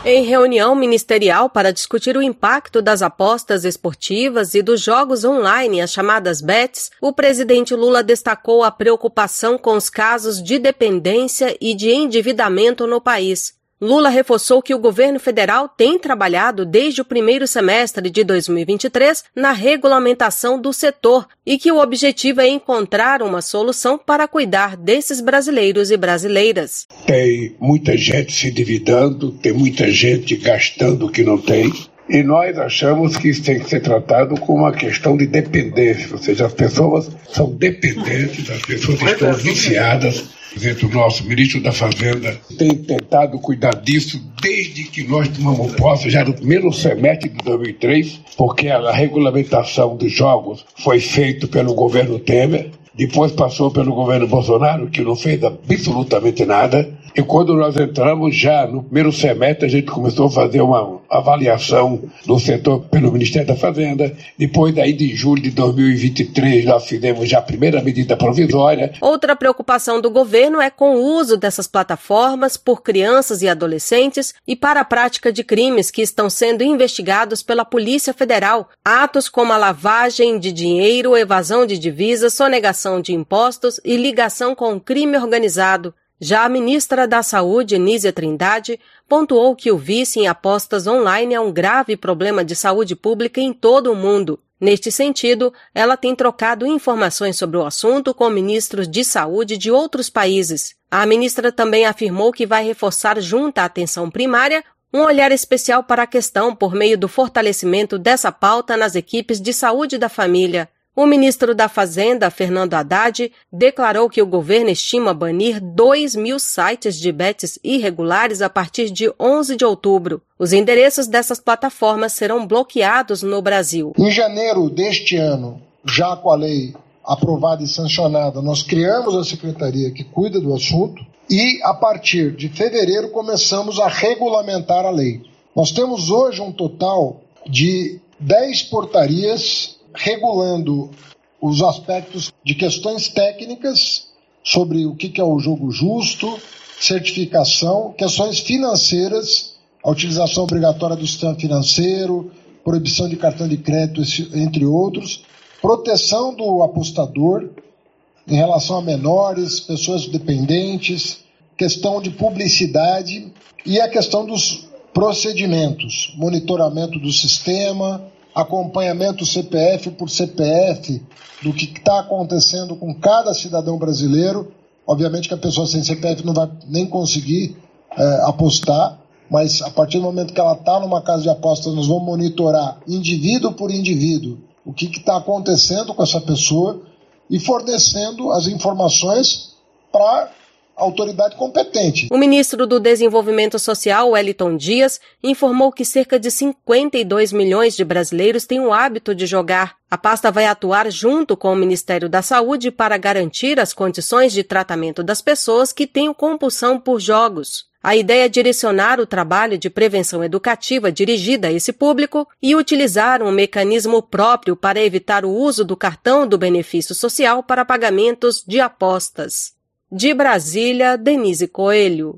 Em reunião ministerial para discutir o impacto das apostas esportivas e dos jogos online, as chamadas bets, o presidente Lula destacou a preocupação com os casos de dependência e de endividamento no país. Lula reforçou que o governo federal tem trabalhado desde o primeiro semestre de 2023 na regulamentação do setor e que o objetivo é encontrar uma solução para cuidar desses brasileiros e brasileiras. Tem muita gente se endividando, tem muita gente gastando o que não tem. E nós achamos que isso tem que ser tratado como uma questão de dependência, ou seja, as pessoas são dependentes, as pessoas estão viciadas. O nosso ministro da Fazenda tem tentado cuidar disso desde que nós tomamos posse, já no primeiro semestre de 2003, porque a regulamentação dos jogos foi feita pelo governo Temer, depois passou pelo governo Bolsonaro, que não fez absolutamente nada. E quando nós entramos, já no primeiro semestre, a gente começou a fazer uma avaliação do setor pelo Ministério da Fazenda. Depois, daí de julho de 2023, nós fizemos já a primeira medida provisória. Outra preocupação do governo é com o uso dessas plataformas por crianças e adolescentes e para a prática de crimes que estão sendo investigados pela Polícia Federal. Atos como a lavagem de dinheiro, evasão de divisas, sonegação de impostos e ligação com o crime organizado. Já a ministra da Saúde, Nízia Trindade, pontuou que o vício em apostas online é um grave problema de saúde pública em todo o mundo. Neste sentido, ela tem trocado informações sobre o assunto com ministros de saúde de outros países. A ministra também afirmou que vai reforçar junto à atenção primária um olhar especial para a questão por meio do fortalecimento dessa pauta nas equipes de saúde da família. O ministro da Fazenda, Fernando Haddad, declarou que o governo estima banir 2.000 sites de bets irregulares a partir de 11 de outubro. Os endereços dessas plataformas serão bloqueados no Brasil. Em janeiro deste ano, já com a lei aprovada e sancionada, nós criamos a secretaria que cuida do assunto e, a partir de fevereiro, começamos a regulamentar a lei. Nós temos hoje um total de 10 portarias regulando os aspectos de questões técnicas sobre o que é o jogo justo, certificação, questões financeiras, a utilização obrigatória do sistema financeiro, proibição de cartão de crédito, entre outros, proteção do apostador em relação a menores, pessoas dependentes, questão de publicidade e a questão dos procedimentos, monitoramento do sistema, acompanhamento CPF por CPF do que está acontecendo com cada cidadão brasileiro. Obviamente que a pessoa sem CPF não vai nem conseguir apostar, mas a partir do momento que ela está numa casa de apostas, nós vamos monitorar indivíduo por indivíduo o que está acontecendo com essa pessoa e fornecendo as informações para a autoridade competente. O ministro do Desenvolvimento Social, Wellington Dias, informou que cerca de 52 milhões de brasileiros têm o hábito de jogar. A pasta vai atuar junto com o Ministério da Saúde para garantir as condições de tratamento das pessoas que têm compulsão por jogos. A ideia é direcionar o trabalho de prevenção educativa dirigida a esse público e utilizar um mecanismo próprio para evitar o uso do cartão do benefício social para pagamentos de apostas. De Brasília, Denise Coelho.